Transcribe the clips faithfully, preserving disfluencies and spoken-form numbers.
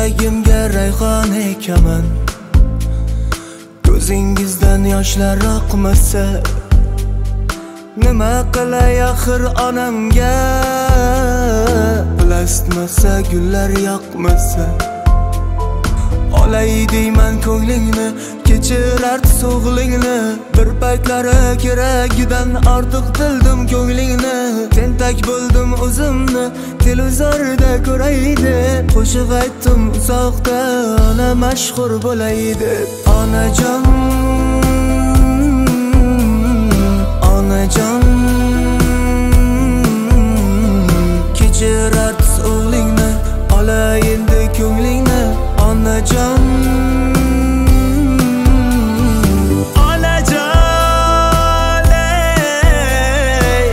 yuragimga rayhon ekaman. Ko'zingizdan yoshlar oqmasa, nima qilay axir onamga? Plastmasa gullar yoqmasa, olay deyman ko'nglingni, kechirar so'g'lingni. Bir paytlari keragidan ortiq bildim ko'nglingni. Tentak bo'ldim o'zimni televizorda ko'raydi. Qo'shiq aytdim uzoqda, ona mashhur bo'laydi. Onajon, onajon, kechir artis o'g'lingni, olay endi ko'nglingni. Onajon, onajon, ey,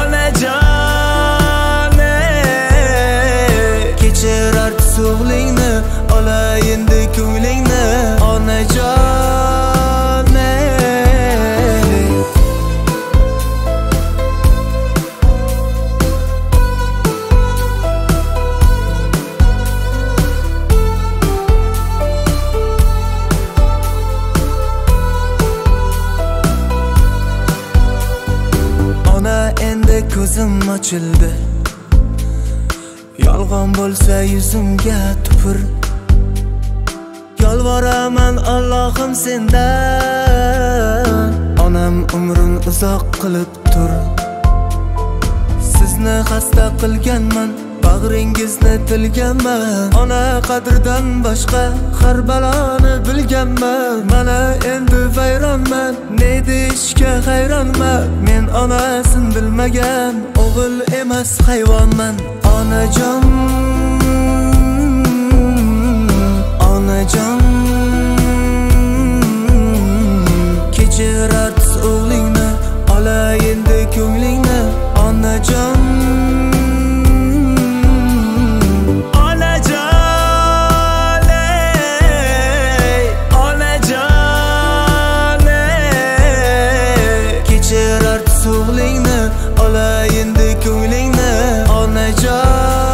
onajon, ey, kechir artis o'g'lingni, olay endi ko'nglingni. Onajon, ey. Ona endi ko'zim ochildi, yolg'on bo'lsa yuzimga tupur. Yolvoraman Allohim sendan, onam umrin uzoq qilib tur. Sizni xasta qilganman, bag'ringizni tilganman. Ona qadridan boshqa har baloni bilganman. Mana endi vayronman, ne deyishga hayronman. Men onasin bilmagan o'g'il emas hayvonman. Onajon, onajon, kechir artis o'g'lingni, olay endi ko'nglingni. Onajon, onajon, ey, onajon, ey, kechir artis o'g'lingni, olay endi ko'nglingni. Onajon.